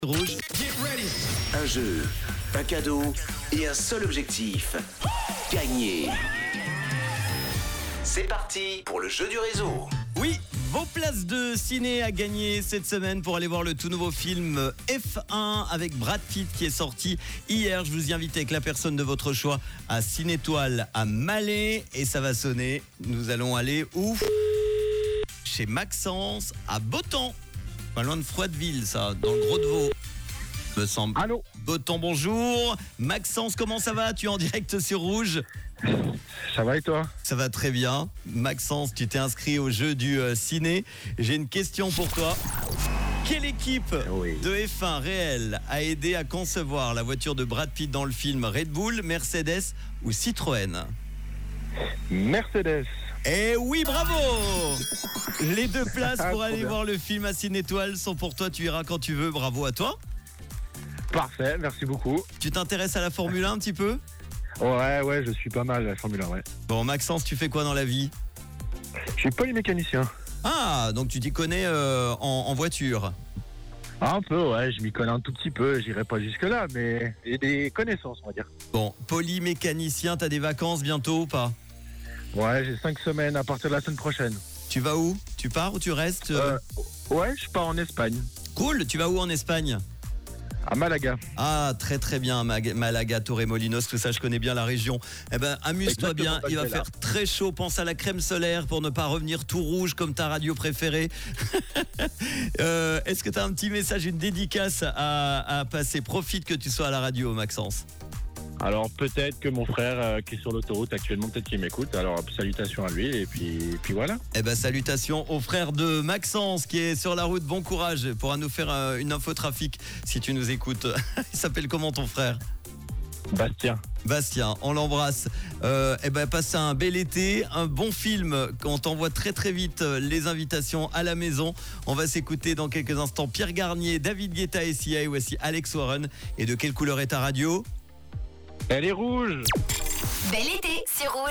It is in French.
Rouge. Un jeu, un cadeau et un seul objectif. Gagner. C'est parti pour le jeu du réseau. Oui, vos places de ciné à gagner cette semaine pour aller voir le tout nouveau film F1 avec Brad Pitt qui est sorti hier. Je vous y invite avec la personne de votre choix à Cinétoile à Malais et ça va sonner. Nous allons aller où ? Chez Maxence à Botan. Pas loin de Froideville, ça, dans le Gros-de-Vaud, me semble. Allô. Botan, bonjour. Maxence, comment ça va ? Tu es en direct sur Rouge ? Ça va et toi? Ça va très bien. Maxence, tu t'es inscrit au jeu du ciné. J'ai une question pour toi. Quelle équipe de F1 réelle a aidé à concevoir la voiture de Brad Pitt dans le film Red Bull, Mercedes ou Citroën ? Mercedes. Eh oui, bravo! Les 2 places pour Trop aller bien. voir le film à Cinétoile sont pour toi. Tu iras quand tu veux. Bravo à toi. Parfait, merci beaucoup. Tu t'intéresses à la Formule 1 un petit peu ? Ouais, je suis pas mal la Formule 1, ouais. Bon, Maxence, tu fais quoi dans la vie ? Je suis polymécanicien. Ah, donc tu t'y connais en voiture. Un peu, ouais, je m'y connais un tout petit peu, j'irai pas jusque-là, mais j'ai des connaissances, on va dire. Bon, polymécanicien, t'as des vacances bientôt ou pas ? Ouais, j'ai 5 semaines à partir de la semaine prochaine. Tu vas où ? Tu pars ou tu restes ? Ouais, je pars en Espagne, Cool, tu vas où en Espagne ? à Malaga. Ah, très très bien, Malaga, Torremolinos, tout ça, je connais bien la région. Eh ben, amuse-toi Exactement, bien, il va faire très chaud, pense à la crème solaire pour ne pas revenir tout rouge comme ta radio préférée. Est-ce que tu as un petit message, une dédicace à passer ? Profite que tu sois à la radio, Maxence. Alors peut-être que mon frère qui est sur l'autoroute actuellement, peut-être qu'il m'écoute, alors salutations à lui, et puis voilà. Eh ben, salutations au frère de Maxence qui est sur la route, bon courage, pourra nous faire une infotrafic si tu nous écoutes. Il s'appelle comment ton frère ? Bastien, on l'embrasse. Passe un bel été, un bon film. On t'envoie très très vite les invitations à la maison. On va s'écouter dans quelques instants Pierre Garnier, David Guetta et Sia, et voici Alex Warren. Et de quelle couleur est ta radio ? Elle est rouge. Bel été sur Rouge.